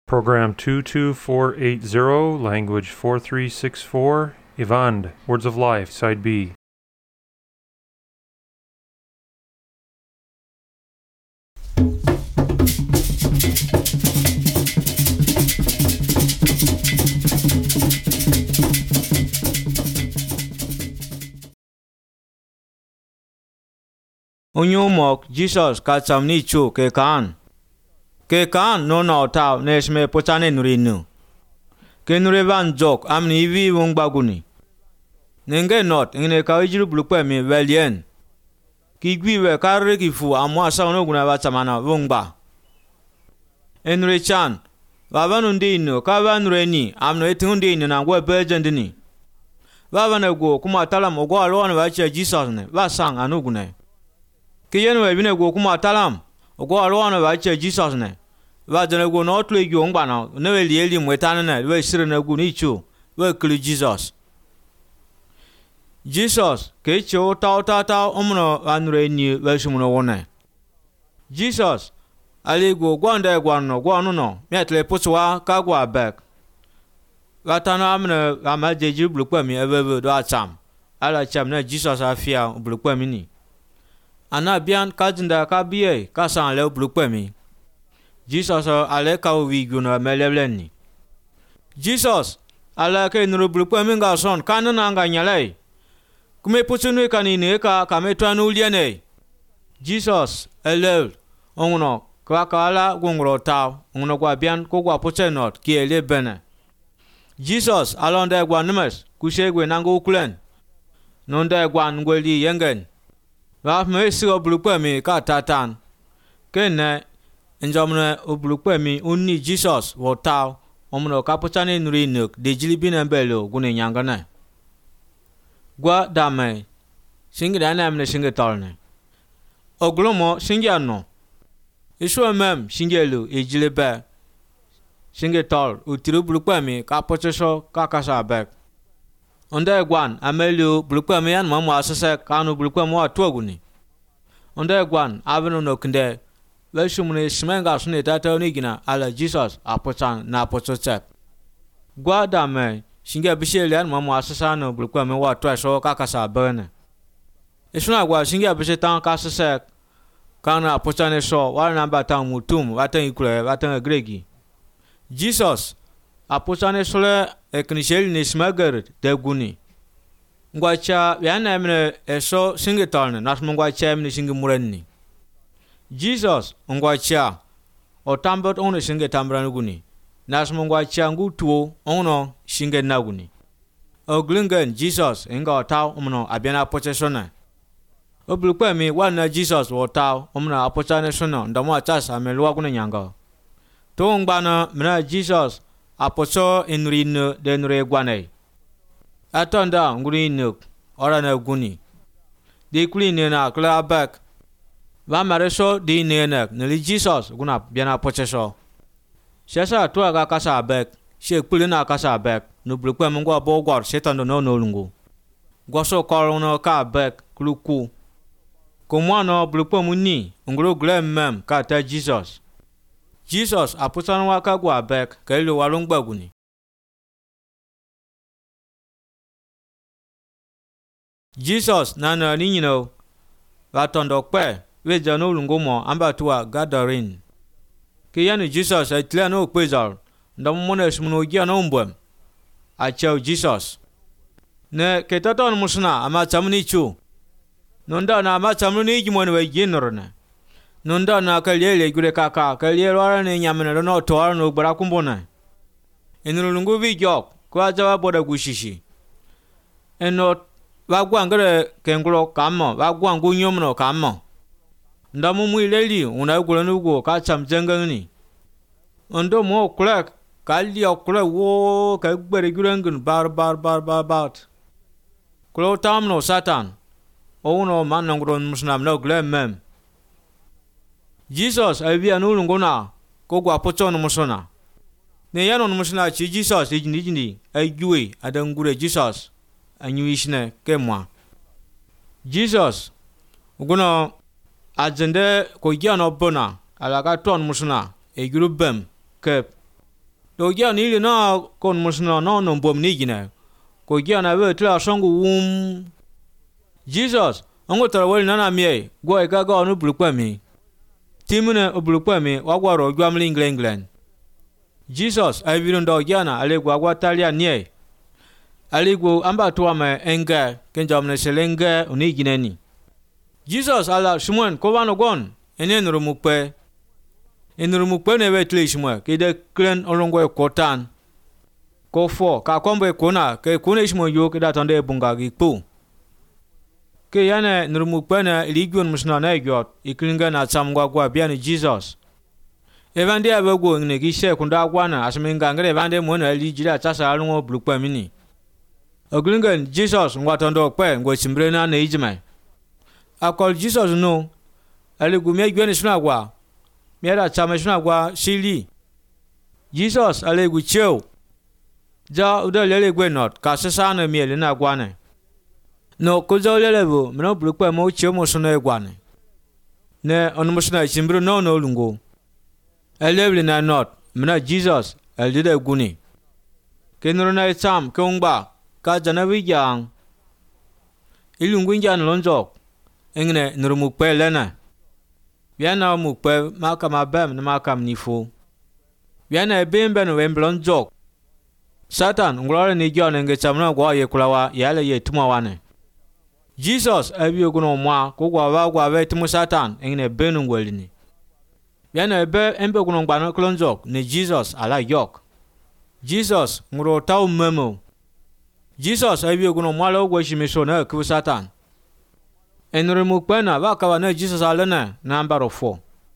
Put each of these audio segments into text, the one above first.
Program 22480, language 4364, Ivand, Words of Life, Side B. Unyumok Jesus katamni chu ke kan no na taw nesme potane nurinu ke nurevan jok amni vi wong baguni nenge not ngene ka ijiru blukwe mi velien ki gwiwe karre ki fu amwa sa no guna ba tamana wongba enure chan babanu ndino ka banure ni amno etunde ni na gwa bejendini babana go kuma talam ogo alwana ba che Jesus ne ba sang anugune kiyen we bine go kuma talam ogo alwana ba che Jesus ne ba jene go no tle go ngba na ne we lieli mwetana na we sire na go ni chu we kli Jesus ke cho ta omno anure ni we sumuno wona Jesus ali go gwanda gwano gwanu no metle puswa ka gwa back latana amne amaje ji blukwa mi ebe do atam ala cham na Jesus afia blukwa mi ni ana bian kajinda ka biye ka san le blukwa mi Jesus ale ka wi guna meleblen Jesus ala ke nuru blukwa mi ga son kanana nga nyalai kume pusunu kanini ne ka kametwanu liene Jesus ele onno kwa kala gungro taw onno kwa bian ko kwa pusenot ki ele bene Jesus alonde gwa numes kushegwe nango kulen nonde gwa ngweli yengen wa me sigo blukwa mi ka tatan kene njomne oblukwa mi unni Jesus wo taw omno ka puchane nuri nuk de jilibina belo gune nyangana gwa dame singi dana amne singi tolne oglomo singi anno isu mem singelu ejilebe singi tol utiru blukwa mi ka pucheso ka kasa bek onde gwan amelu blukwa mi an mamu asase kanu blukwa mo atoguni onde gwan aveno no kinde weshumune smenga sune tata ni gina ala Jesus apuchan na puchotep gwa dame singi bishele an mamu asasa no blukwa mi wa twaso ka kasa bene isuna gwa singi bishetan ka asase kana apuchane so wa namba ta mutum watan ikule watan gregi Jesus apuchane sole eknishel ni smager de guni ngwacha yana mne eso singitalne nasmungwacha mne singi murenni Jesus ngwacha otambot ono singi tambran guni nasmungwacha ngutuo ono singi naguni oglingen Jesus inga taw omno abiana pochesona oblukwa mi wana Jesus wo taw omno apuchane sono ndamo achas amelwa gune nyanga to ngbana mna Jesus aposo inrino denre gwane atonda ngurino ora na guni de kuline na klabak va mareso de nena neli Jesus guna biana pocheso shasa to aga kasa bek she kulina kasa bek no blukwa mungwa bogor setan no lungu goso korono ka bek kluku komano blukwa munni ngro glem mem ka ta Jesus apusan waka gwa bek kailu walung baguni Jesus nana ninyino watondo kwe wejano lungomo ambatua Gadarin kiyanu Jesus atlano kwezal ndamone smuno giano mbwem achau Jesus ne ketaton musna ama chamni chu nonda na ama chamni gimon we ginorna nonda na kalele gure kaka kalele wala ne nyamene no to no gbara kumbona enulungu vi jok kwa jawa boda gushishi eno wagwa ngere kengro kamo wagwa ngunyomno kamo ndamu muileli unagula nugo ka chamjengani ondo mo klek kali okle wo ka gbere gurengun bar klo tamno satan ono manongro musnam no glemem Jesus abia nulungona ko gwa pochon musona ne yanon musna chi Jesus ejini ayuwe adangure Jesus anyuishne kemwa Jesus ugono ajende ko giano bona alaga ton musna e grubem ke do gia ni le na kon musna no bom ni gina ko gia na we tla songu Jesus ongo tara wali nana mie go ega go no bulukwa mi timune obulukwa mi wagwaro gwamli England Jesus abiron do giana alegwa gwatalia nie alegwo amba tuama enga kenjamne selenge uni gineni Jesus ala shimon ko wano gon enurumukpe ne wetle shimwa kede klen olongo kotan ko fo ka kombe kona ke kone shimo yo keda tonde bunga gipu ke yana nurumukpe na ligion musna na got iklinga na samgwa gwa biani Jesus evande abego ne gishe kunda gwana asmenga ngere evande mona ligira tsasa alungo bulukpe mini oglinga Jesus ngwatondo kpe ngo simbre na ijime akol Jesus no alegumia gwene sunagwa miara chama sunagwa shili Jesus alegu cheu ja udalele gwenot ka sesana miele na gwane no kozo lelebu mno bulukwa mo cheu mo suna gwane ne onmusuna chimbru no lungo elebli na not mna Jesus eldide guni kenro na cham kongba ka janawi yang ilungu njan lonjok engne nurumukpe lena biana mukpe makama bem na makam nifo biana bembe no wemblon jok Satan ngulore ni jone nge chamna gwa ye kulawa yale ye tuma wane Jesus abi oguno mwa ko gwa we tumu Satan engne benu ngwelini biana be embe oguno gbano klonjok ni Jesus ala yok Jesus nguro taw memo Jesus abi oguno mwa lo gwa shimiso na ku Satan enurumukpe na wakawa na Jesus alena number 4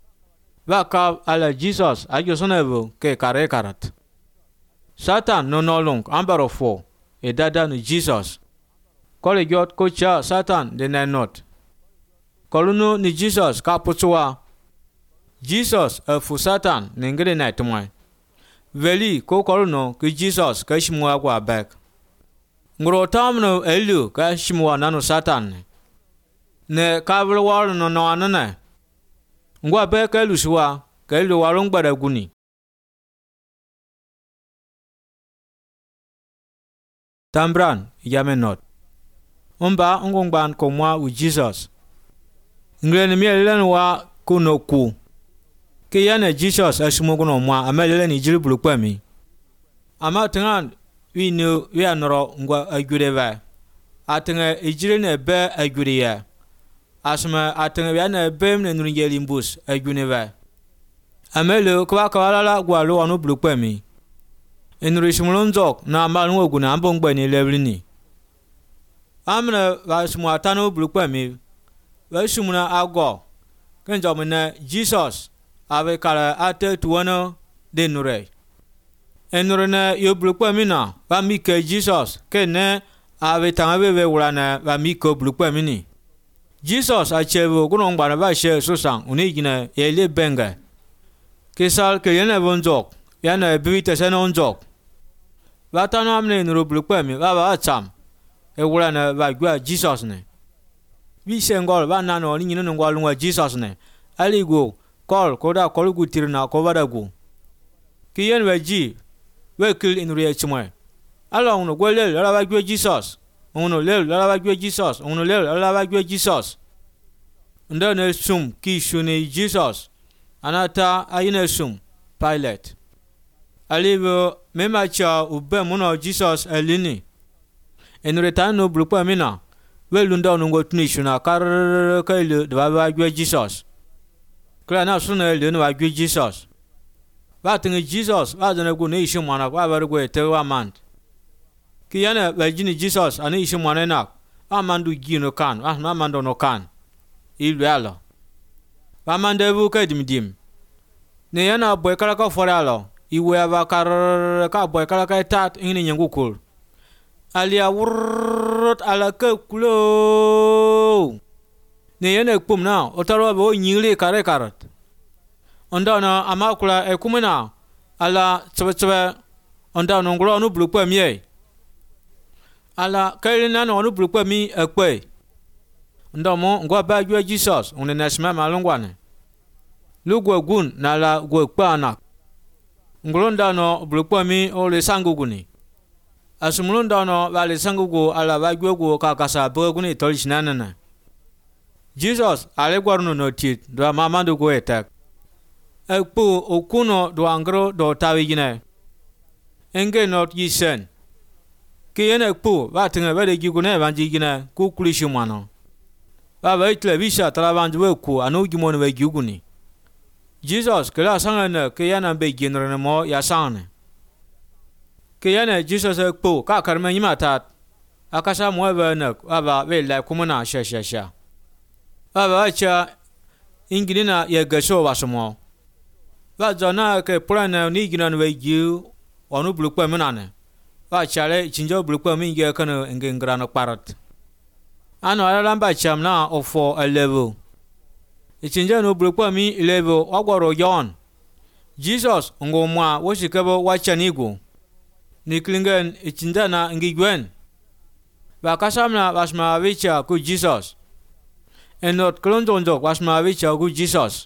waka ala Jesus ajosonevo ke kare karat Satan no long number 4 edada no Jesus kole got kocha Satan de na not koluno ni Jesus kaputwa Jesus fu Satan nengere na tumai veli ko koluno ke Jesus ka shimwa gwa back ngro tamno elu ka shimwa nano Satan ne kabel war no anana ngwa be ka lusuwa ka lu warung gbada guni tambran yamenot umba ngongban ko mwa u Jesus ngren mi elen wa kunoku ke yana Jesus asumugo no mwa amelele ni jiri bulukwa mi ama tangan wi no wi anoro ngwa agureva atanga ejire na be aguriya asma atanga yana bem ne nurungeli mbus aguneva amelo kwa kawala gwa lo anu bulukwa mi enurishimulonjok na amalun oguna ambongbe ni levlini amna vasmu atano bulukwa mi vasumuna ago kenjomna Jesus ave kala ate tuwana denure enurena yo bulukwa mi na va mike Jesus kene ave tangabe we wulana va miko bulukwa mi ni Jesus achevo kunongbana va she susang unigina ele benga kesal ke yana bonjok yana bivite senonjok vatano amne nuru bulukwa mi va acham e wulana va gwa Jesus ne vi sengol va nano ni nyino ngwa lungwa Jesus ne aligo kol koda kolugu tirna ko vadagu kiyen weji we kil in riya chimwe ala uno gwele la va gwa Jesus uno le la va gwa Jesus uno le la va gwa Jesus ndane sum ki shuni Jesus anata ayine sum Pilate alivo memacha ube muno Jesus elini enretano bulukwa mina welunda nungo tunishuna kar kailu dwa gwa Jesus kla na suna le no gwa Jesus batinga Jesus adana go ne ishimwana kwa bargo tewa mand kiyana wajini Jesus ani ishimwana na amandu gino kan amando no kan ilwala bamandebu kadimdim ne yana boy kala ka foralo iwe ava kar ka boy kala ka tat ingini nyangukul alia wurrot ala ka kulo ne yana kumna otaro bo nyili kare karat onda na amakula e kumena ala tsebe onda no ngro no bulukwa mi ala kailina no bulukwa mi ekwe onda mo ngwa ba gwa Jesus onne nasma malungwane lugwa gun na la gwa pana ngulunda no bulukpami ole sanguguni asumulunda no vale sangugu ala vagwegu kakasa buguni tolishinana. Jesus ale gwarno no tit do mamando go etak ekpu okuno do angro do tawigine enge not yisen kiyene ekpu vatinga vale gigune vanjigine ku kulishimano va itle visha travanju weku anu gimon we giguni. Jesus kala sangana kiyana be ginrene mo ya sangane kiyane Jesus ekpu ka karme nyimatat akasa mo venak ava ve la kumuna sha ava cha ingilina ye gasho wasmo va jona ke plana ni ginan we giu onu bulukpa menane va chale chinjo bulukpa min ge kana ngengrano parat ano ala ba chamna ofo a level chinjo no bulukpa mi level ogoro yon Jesus ngomwa woshikabo wachanigo niklingen chinjana ngigwen va kasamna wasma vicha ku Jesus enot klonjonjo wasma vicha ku Jesus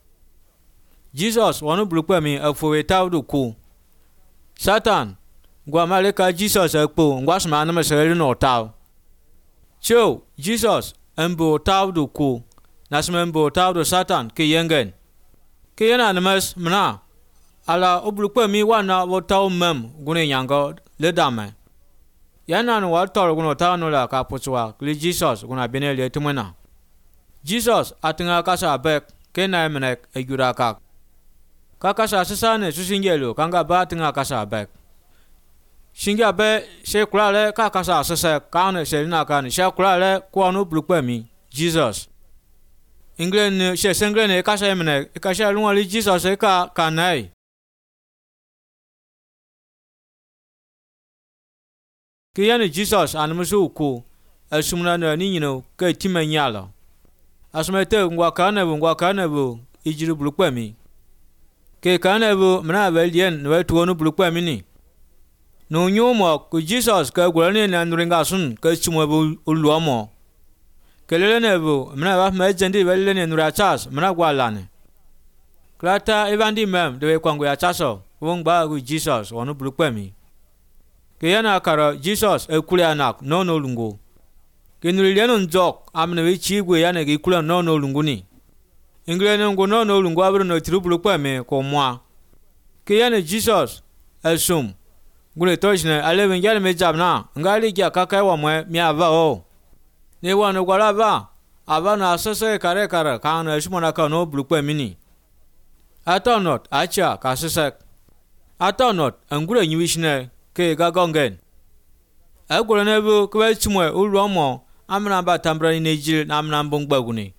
wanu bulukpa mi afo tawdu ku Satan gwa maleka Jesus akpo ngwasma na mesere no taw cho Jesus embo tawdu ku nasma embo tawdu Satan ke yengen ke yana namas mna ala obulukpa mi wana wo taw mem gune nyanga le dame yana no wa tor guno taw no la ka putswa kli Jesus guna benele tumena Jesus atinga kasa bek ke na menek egura kakasa sasane susingelo kanga batinga kasa bek shinga be she kulale kakasa sasa kane selina kane she kulale kwanu bulukpa mi Jesus England she senglene kasa emene kasa lungali Jesus ka kanai kiyane Jesus anmusu ku asumna na ninyino ke timanyala asmete ngwa kana bu ijiru bulukpa mi ke kanebu mna velien no tuonu bulukpa mini no nyumo ku Jesus ka gurani na nuringa sun ka chumwebu uluomo kelele nebu mna ba mejendi velene nurachas mna gwalane klata evandi mem de kwangu ya chaso wongba ku Jesus wonu bulukpa mi ke yana kara Jesus ekule anak no lungu ke nuriliano njok amne wi chigwe yana ke kula no lungu ni England ngono no lungu abro no tribulukpa me ko mwa kiyane Jesus asum gune tojne aleven yale me jamna ngali kya kakai wa mwe mi ava o ne wano gwala va ava na asese kare kana shumana ka no bulukpa mini atonot acha ka sese atonot angure nyishne ke gagongen agure nebu kwa chimwe uluomo amna ba tambrani nejil na amna mbongbaguni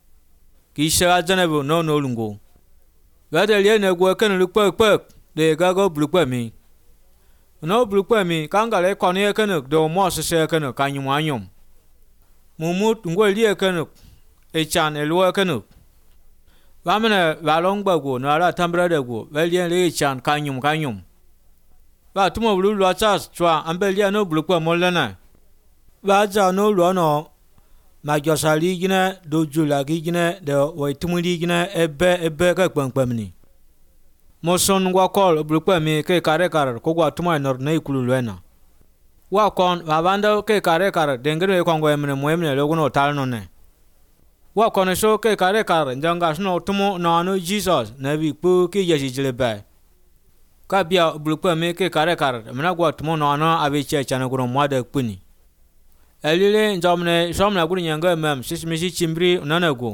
kisha janebu no lungu gade liene gwa kan lukpek de gago bulukpa mi no bulukpa mi kangale koni kan do mo se kan kanyum anyum mumut ngwe lie kan echan elwa kan vamene valong bago no ala tambra de go velien le chan kanyum va tumo bulu lo chas chwa ambelia no bulukpa molana va ja no lo no majosali gine dojula gine de waitumuli gine ebe ka kpankpamni moson ngwa kol bulukpa mi ke kare ko gwa tuma nor na ikulu lena wa kon babanda ke kare dengere ko ngwa emne moemne logo no talno ne wa kon so ke kare njanga sno tumo no no Jesus na bi pu ke yeji jilebe ka bia bulukpa mi ke kare mna gwa tumo no no abi che chana gro mwade kpuni elile njomne somna guri nyanga mem sismisi chimbri nanago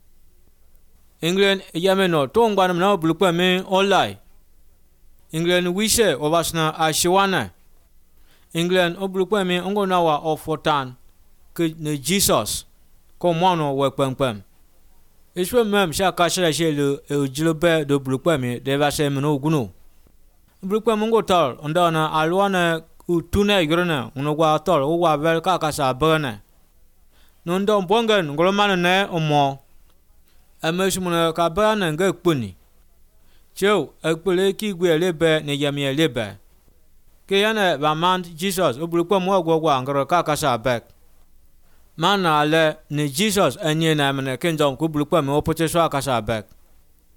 England yameno tongban na bulukpa me online England wishe obasna ashiwana England obulukpa me ngona wa ofotan ke ne Jesus ko mono we pempem iswe mem sha ka shela shelu ejilobe do bulukpa me de va se meno guno bulukpa mongo tal ondana alwana utuna igrona unogwa tol uwa vel kakasa berne nondo bongen ngolomana ne omo ameshumuna ka bana nga kpuni chew akpele ki gwe lebe ne yamie lebe ke yana ba man Jesus obulukwa mo gwagwa ngoro kakasa bek mana ale ne Jesus anye na mena kenjom ku bulukwa me opoche so akasa bek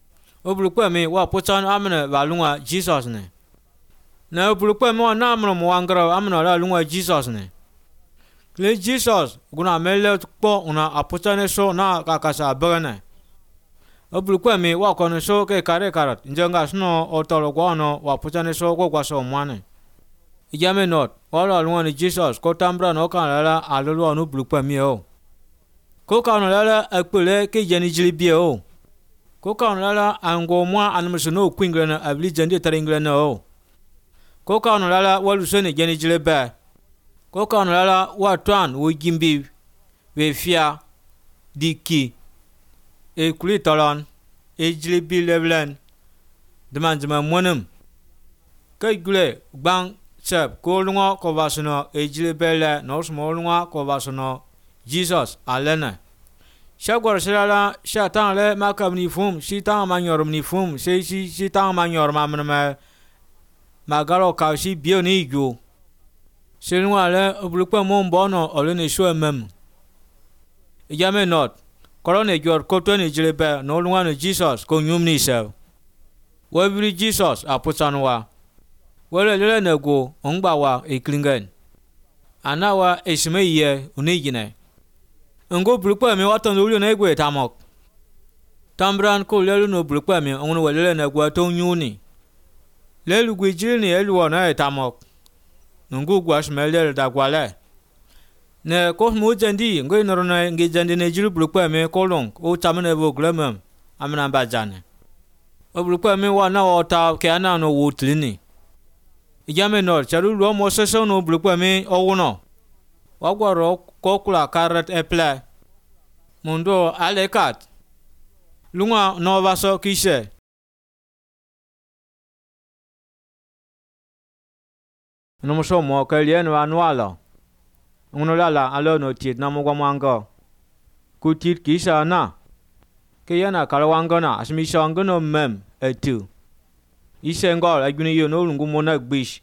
obulukwe mi wa putan amne va lunga Jesus ne na obulukwe mi wa na amno mo wangro amno la lunga Jesus ne le Jesus guna mele kpo una aputane so na kakasa berne obulukwe mi wa kono so ke kare karat njenga sno otolo gwono wa putane so ko kwaso mwane ijame not wala lunga ni Jesus ko tambra no kan la alolo no obulukwe mi o ko kan la akpele ke jeni jilibi o ko kan la ango mwa anmusuno kwingre na abli jende taringre na o ko kan la walu so ne jeni jilebe ko kan la wa twan wo gimbi we fia diki e kulitolan e jilibi levlen demanjima monum kay gule bang sep ko lunga ko vasno e jilibele no smo lunga ko vasno Jesus alena shagwar shirala shatan le makabni fum shitan manyormni fum shitan manyorma manma magalo kaushi bioni go shilwa le obulukwa mombono olene shwemem ijame not korone jor ko toni jilebe no lunga no Jesus ko nyumni se webri Jesus aputanwa wele lele nego ongbawa eklingen anawa esmeye unigine ngo bulukwa mi waton lulu na egwe tamok tambran ko lelu no bulukwa mi onu wele nego to nyuni lelu gwijini elu na tamok ngo gwashmele da gwale ne ko mu jandi ngo norona ngi jandi ne jiru bulukwa mi ko long o tamne bo glemem amna bajane obulukwa mi wa na ota ke ana no wutlini ijame nor charu lo mo seso no bulukwa mi owuno wagwaro kokula karat eple mundo alekat lunga no vaso kise no mo so mo kalien wa nwala ngono lala alo no tit na mo gwamanga ku tit kisa na ke yana kalwanga na asmi shanga no mem etu isengol aguni yo no lungu mo na gbish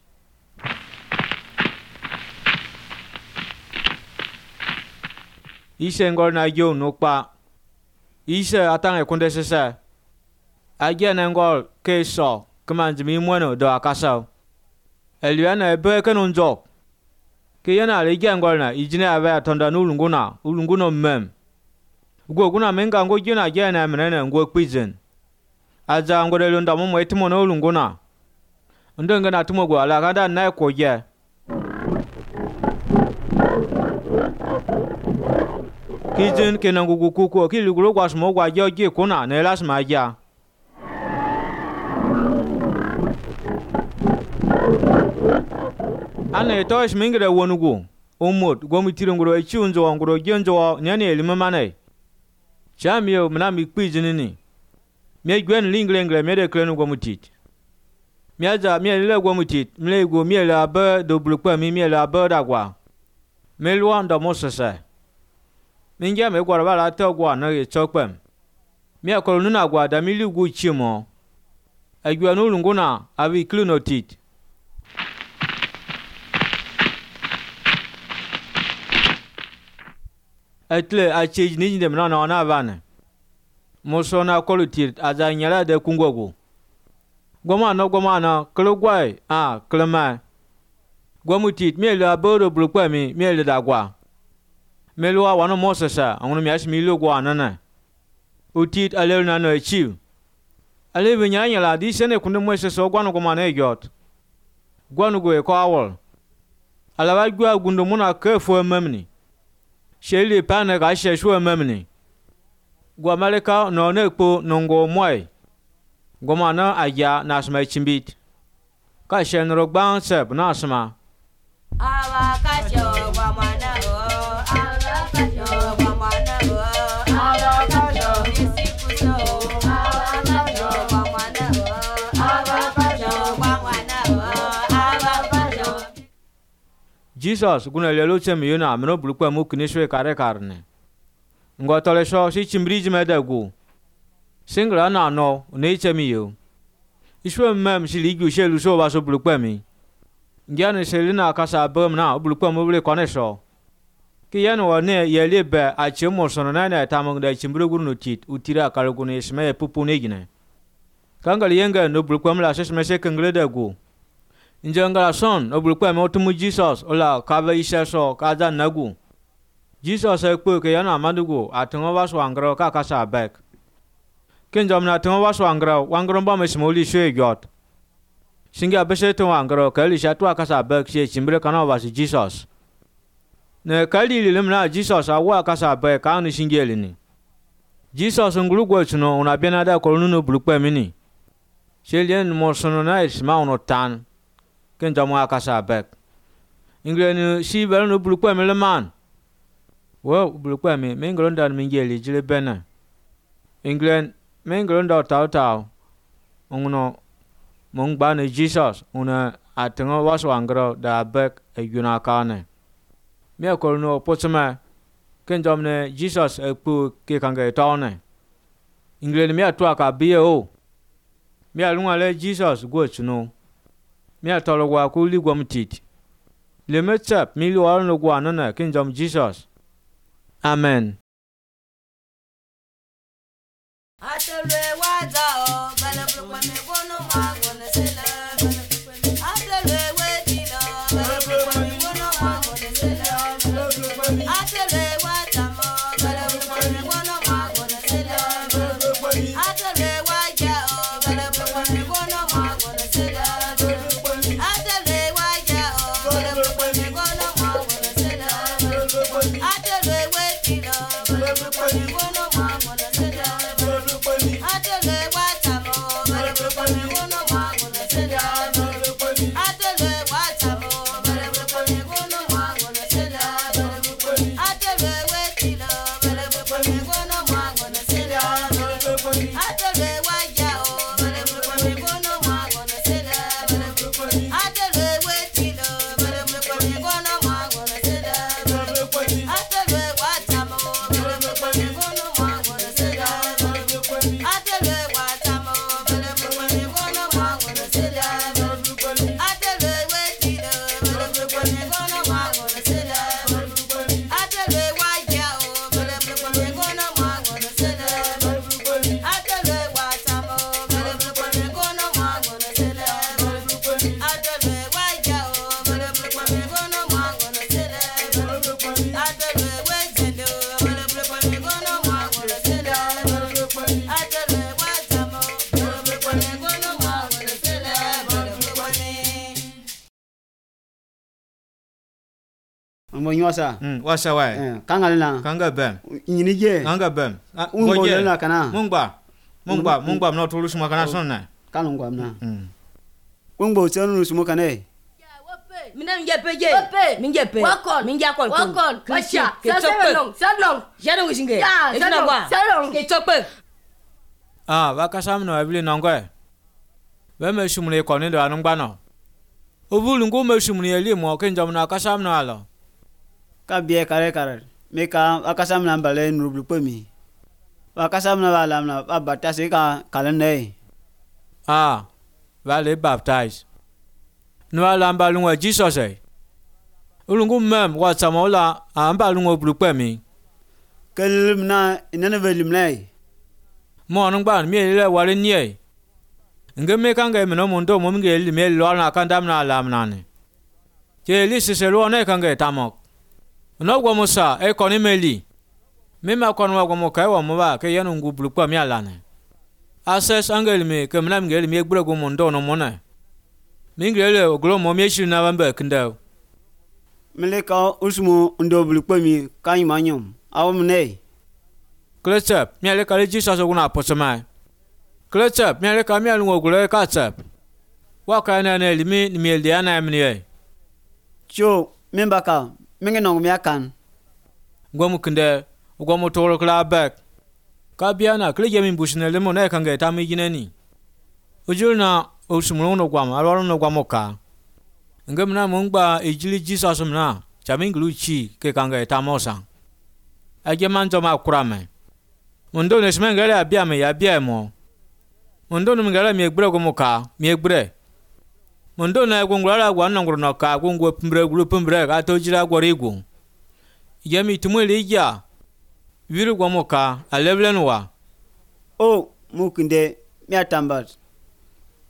isengol na yo no pa ise atang e kunde sese agena ngol ke so kamanjimi mono do akasa eliana ebe kenonjo ke yana le gengol na ijine ave atonda no ulungu no mem ugo guna menga ngo jina jena menene ngo kwizen aja ngore londa mo etimo no ulungu na ndonga na tumo go ala kada na ko je kijin kenangu kuku kilugulo kwa smo kwa je kuna ne lasma ja ane tosh mingre wonugo omot gomitiro ngoro echiunzo ngoro genzo nyane elimamane chamio mnami kwijinini mie gwen linglengre mede klenu gomutit miaja mie le gomutit mlego mie la ba do blukwa mie la ba dagwa melwa ndo mosese minja me gwara bala to gwa na ye chokpem mie ko nuna gwa da miligu chimo agwa no lunguna abi klunotit etle a change ni dem na vane mosona kolutir aza nyala de kungogo goma na klogwai a klema gomutit miele aboro blukwa mi miele dagwa melwa wano mosesa ngono miash milo gwa nana utit alel na no chiu ale binya la di sene kunde mwese so gwa no goma na egot gwa no go e ko awol alaba gwa gundo muna kefo memni sheli pane ga sheshu memni gwa maleka no nekpo nongo moy goma na aja na asma chimbit ka shen rogban sep na asma awa ka sho gwa mana o awa ka sho gwa mana o awa ka sho isipuso awa ka sho gwa mana o awa ka sho gwa mana o awa ka sho Jesus guna lelo chemi yona meno bulukwa mu kinishwe kare karne ngotole sho si chimbriji medagu singla na no ne chemi yo ishwe mem si ligu shelu so ba so bulukwa mi ngane selina kasa bom na bulukwa mu bule konesho ki yano wane yele be a chemo sono na na tamong da chimbru gunu tit utira kalugunu isme pupu negine Kangal yenga no bulkwam la sesmese kenglede go. Injangala son no bulkwam otumu Jesus ola kaba ishaso kaza nagu. Jesus ekpo ke yana madugo atungo waswangro ka kasa bek. Kenjam na tungo waswangro wangro ba mesmoli shwe got. Singa bese to wangro kali shatwa kasa bek she chimbre kana wasi Jesus. Ne kali lilimna Jesus awa kasa bek kan singeli ni. Jesus ngulugwa chuno una benada kolunu bulkwam ni. Shelien morsono na isma ono tan. Kenjam wa kasa bek. Inglen si bel no bulkwam le man. Wo bulkwam mi mengolonda mingeli jile bena. England mengolonda tau ngono mongba ne Jesus una atengo waswangro da bek yuna kane. Mi akolno potsema kenjom ne Jesus ekpu ke kange tawne. England mi atwa ka bio. Mi alunga le Jesus go chuno. Mi atolo wa ku ligwa mtiti. Le metap mi lo alno gwa nana kenjom Jesus. Amen. Atele wazao, bala bulukwa me wono ma wona sela. Atele wetino, bala bulukwa me wono ma wona sela. Atele watamo, bala bulukwa me wono ma wona sela. Atele wajao, bala bulukwa me wono ma wona sela. Atele wajao, bala bulukwa me wono ma wona sela. Atele wetino, bala bulukwa me wono ma wona sela. Atele watamo, bala bulukwa me wono ma wona sela. Atele watamo, bala bulukwa me wono ma wona sela. Atele wetino, bala bulukwa me wono ma wona sela. Atele wajao, bala bulukwa me wono ma wona sela. Atele wetino, bala bulukwa me wono ma wona sela. Atele watamo, bala bulukwa me wono ma wona sela. Atele watamo, bala bulukwa me wono ma wona sela. Atele wetino, bala bulukwa me wono ma wona sela. Atele wajao, bala bulukwa me wono ma wona sela. Atele watamo, bala bulukwa me wono ma wona sela. Atele wajao, bala bulukwa me wono ma wona sela. Atele wetino, bala bulukwa me wono ma wona sela. Atele watamo, bala bulukwa me wono ma wona sela. Bala bulukwa me. Mo nyosa. Wasa wa. Kangal na. Kanga bem. Nyini je. Kanga bem. Ungo na kana. Mungba no tulu suma kana sonna. Kanungwa na. Ungo chanu sumo kane. Mina mingepe. Wakon. Kasha. Salong. Jadong isinge. Etuna kwa. Salong. Ketokpe. Wakasam no abili nongwe. Weme shumule koni do anungba no. Obulungu me shumule li mo kenjam na kasam no alo. Ka bie kare. Meka akasam na mbale nurublu pemi. Wakasam na wala na abata se ka kalene. Vale baptize. No alamba lunga Jesus eh. Ulungu mem watsamola amba lunga bulupemi. Kelim na inana velim lay. Mo nungba mi le wale nie. Ngeme kanga me no mundo mo ngeli me lo na kandam na lamnane. Je li se lo na kanga tamok. No gwa musa e koni meli. Me ma konwa gwa mo kai wa mo ba ke yenu ngu bulupemi alane. Access angeli me ke mna ngeli me gbure gwo mundo no mo na. Mingele oglo mo mi shi na bamba kndao. Meleka usmu ndo bulupemi kan manyum. Awumne. Kletap miale kale Jesus oguna posama. Kletap miale ka miale ngogule katsap. Waka na na limi ni mielde ana amniye. Cho membaka mengenong miakan. Gwamu kende gwamu tolo kla back. Ka biana kle yemi bushne le mo na kanga tami gineni. Ujulna usmu no gwam alwalo no gwamoka. Ngemna mungba ejili Jesus mna chaminglu chi ke kanga tamosa. Agemanto makurame. Mundo nesmengale abia me ya bia mo. Mundo numengale mi egbre gomuka, mi egbre. Mundo na egungula gwa nangro no ka gungwe pumbre gulu pumbre ga tojira gworigu. Yemi tumwele ija. Wiru gomuka alevlenwa. Oh, mukinde miatambat.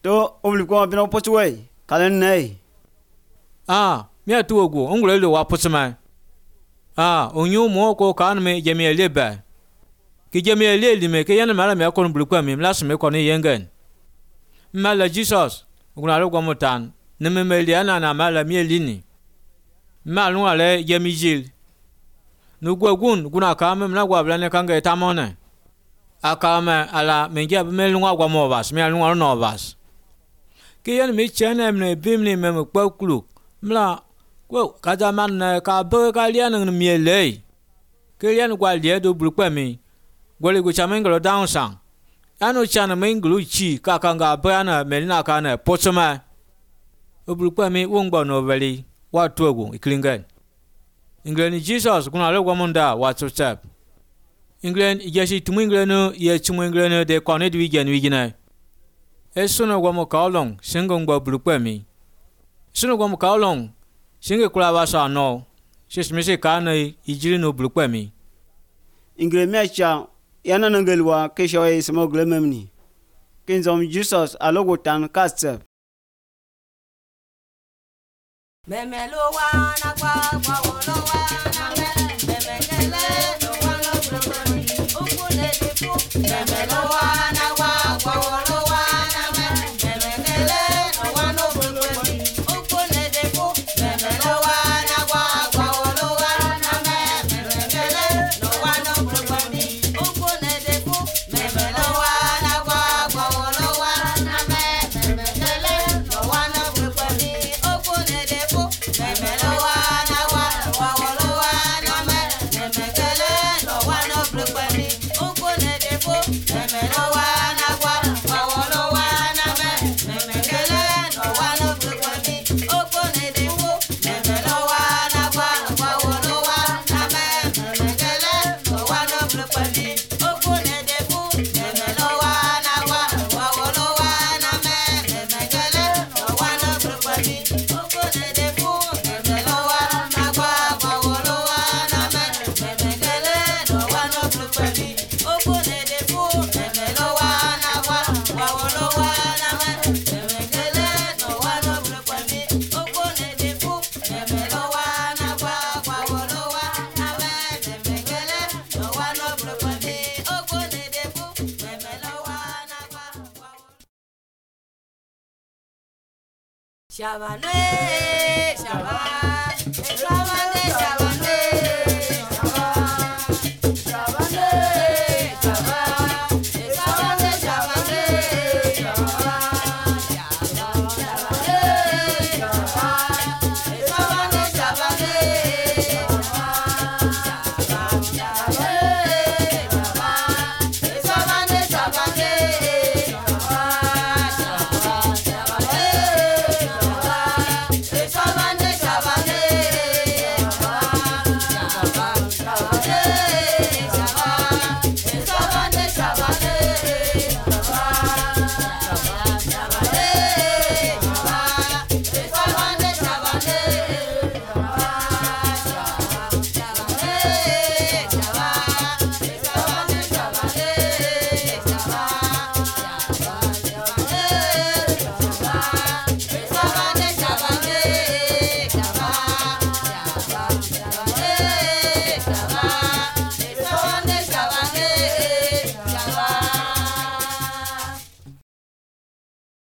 to obli ko bino pochwe kalen nei mia tu ogu ongule lo wa pusma onyu mo ko kan me jemi leba ki jemi le me ke yana mara me ko bulu kwa mi las me ko ni yengen mala Jesus oguna lo kwa mutan ne me meliana na mala mi elini malu ale jemi jil no gwagun guna ka me na gwa blane kanga tamone akama ala mengia me lunga gwa mo vas me lunga no vas ke yan me chene me bimni me kwa kulu mla ko kaza man ka be ka lian ng mi le ke lian gwa lie do bulu kwa mi gole go chamenglo down sang ano chana menglu chi ka kanga bana me na ka na potsama bulu kwa mi wongba no veli wa togu iklingan England Jesus kuna le kwa monda wa tsap England yesi tumu England ye tumu England de connect wigena esono kwa mo kaolong singong ba bulu kwa mi sono kwa mo kaolong singe kula ba sa no sismese kana ijiri no bulu kwa mi ingre mecha yana nangelwa kesho e smo glememni kinzom Jesus alogo tan kastep Memelo wana kwa wolo wana memekele no wana brokoni ukune difu memelo wana kwa wolo wana memekele no wana brokoni ukune difu memelo wana kwa wolo wana memekele no wana brokoni ukune difu memelo wana kwa wolo wana memekele no wana brokoni ukune difu memelo wana kwa wolo wana memekele no wana brokoni ukune difu memelo wana kwa wolo wana memekele no wana brokoni ukune difu memelo wana kwa wolo wana memekele no wana brokoni ukune difu memelo wana kwa wolo wana memekele no wana brokoni ukune difu memelo wana kwa wolo wana memekele no wana brokoni ukune difu memelo wana kwa wolo wana memekele no wana brokoni ukune difu memelo wana kwa wolo wana memekele no wana brokoni ukune difu memelo wana kwa Shabane, Shabane, Shabane, Shabane.